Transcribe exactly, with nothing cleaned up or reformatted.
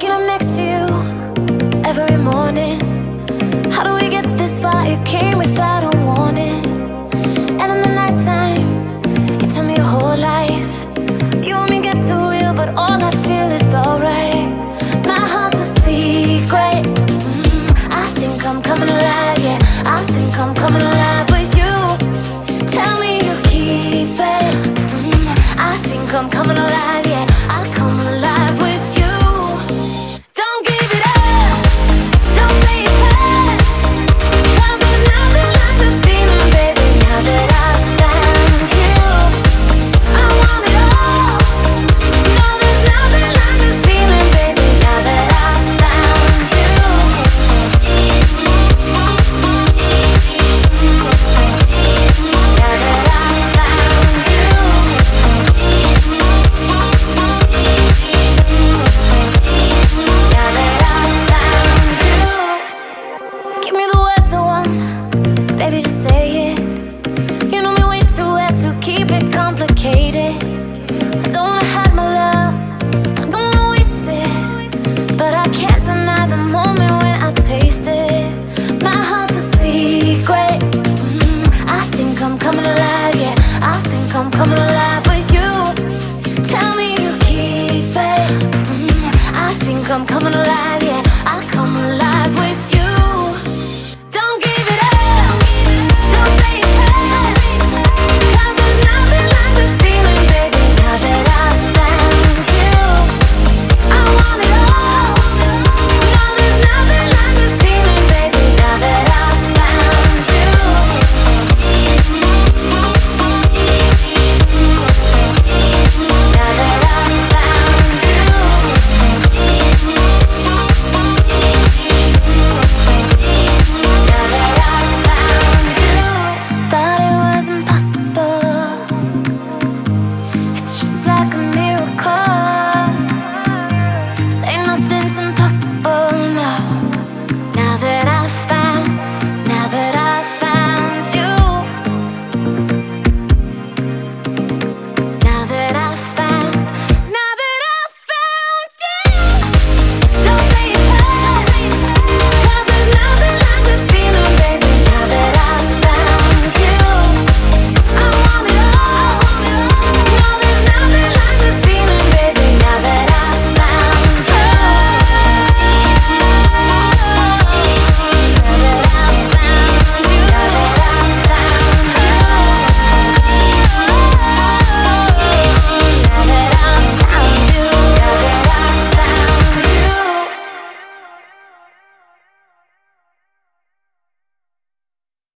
Waking up next to you every morning. How do we get this far? It came without a warning. And in the nighttime, you tell me your whole life. You and me get too real, but all I feel is alright. My heart's a secret. mm, I think I'm coming alive, yeah. I think I'm coming alive with you. Tell me you keep it. mm, I think I'm coming alive, yeah. I come alive with you. Don't give it up, don't say it hurts, 'cause there's nothing like this feeling, baby. Now that I've found you, I want it all. No, there's nothing like this feeling, baby. Now that I've found you. Now that I've found you. Now that I've found you. Give me the words I want, baby, just say it. You know me way too well to keep it complicated. I don't wanna hide my love, I don't wanna waste it, but I can't deny the moment when I taste it. My heart's a secret. mm, I think I'm coming alive, yeah. I think I'm coming alive with you. Tell me you keep it. mm, I think I'm coming alive,